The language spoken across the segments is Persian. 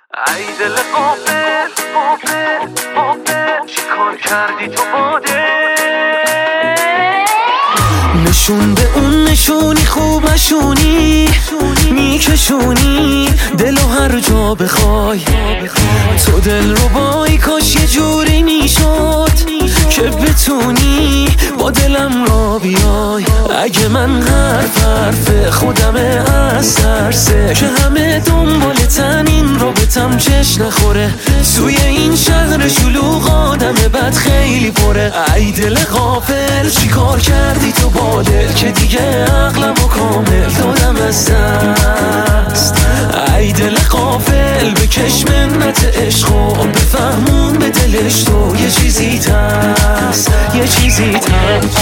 ای دل غافل غافل غافل چی کار کردی تو باده؟ نشون به اون نشونی خوب نشونی میکشونی دلو هر جا بخوای تو دل رو بای کاش یه جوری میشد که بتونی با دلم را بیای. اگه من حرف خودم از ترسه که همه دنبالتن این رابطم چش نخوره توی این شهر شلوغ آدم بد خیلی پره. ای دل غافل چی کار کردی تو با دل که دیگه عقلمو کامل دادم از دست. ای دل غافل بکش منت عشق و بفهمون به دلش تو یه چیزی هست یه چیزی هست.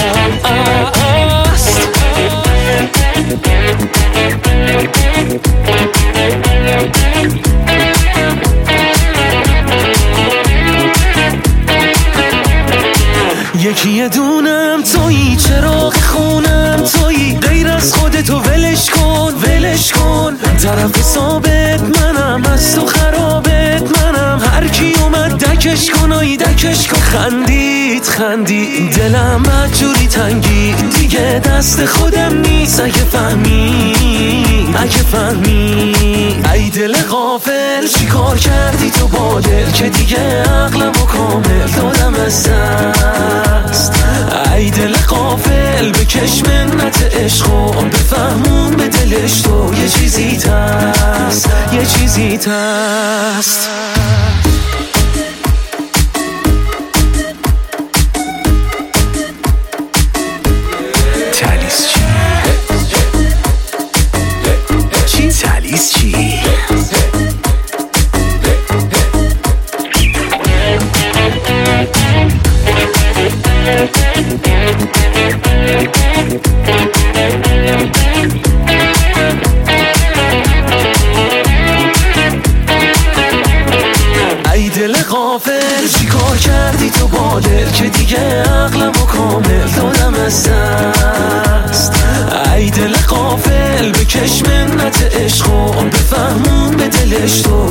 یکی دونم تویی چراغ خونم تویی غیر از خودتو ولش کن ولش کن. طرف ثابت منم از تو خرابت منم هر کی اومد دکش کن آی دکش کن. خندید دلم بدجوری تنگی دیگه دست خودم نیست اگه فهمی ای دل غافل چی کار کردی تو با دل که دیگه عقلمو کامل دادم از دست. ای دل غافل بکش منت عشق و بفهمون به دلش تو یه چیزی هست یه چیزی هست. ای دل غافل چی کار کردی تو با دل که دیگه عقلمو کامل دادم از دست. ای دل غافل بکش منت عشق و بفهمون به دلش تو